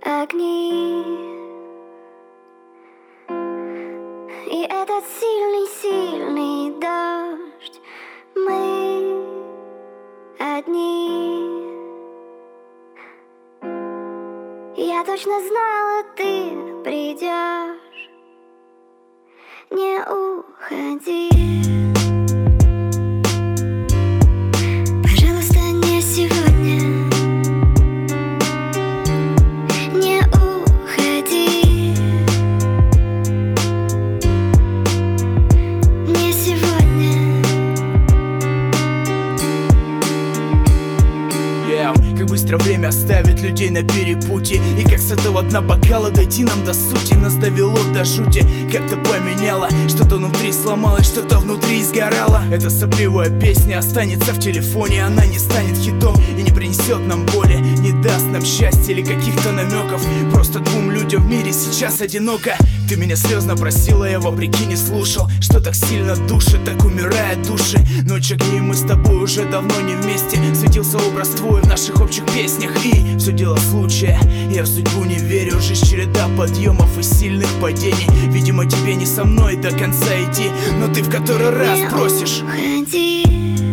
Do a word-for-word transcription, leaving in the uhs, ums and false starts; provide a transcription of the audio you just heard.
огни. И этот сильный-сильный дождь, мы одни. Я точно знала, ты придешь, не уходи. Пожалуйста, не сегодня, не уходи. Не сегодня. Yeah, как быстро время ставит людей на перепутье, и как с этого дна бокала дойти нам до сути. Нас довело до жути, как-то поменяло, что-то внутри сломалось, что-то внутри сгорало. Эта сопливая песня останется в телефоне, она не станет хитом и не принесет нам боли, не даст нам счастья или каких-то намеков. Просто двум людям в мире сейчас одиноко. Ты меня слезно просила, я вопреки не слушал, что так сильно душит, так умирают души. Ночь огни, мы с тобой уже давно не вместе. Светился образ твой в наших общих песнях, и все дело случая. Я в судьбу не верю, жизнь череда подъемов и сильных падений. Видимо, тебе не со мной до конца идти, но ты в который раз Не просишь. уходи.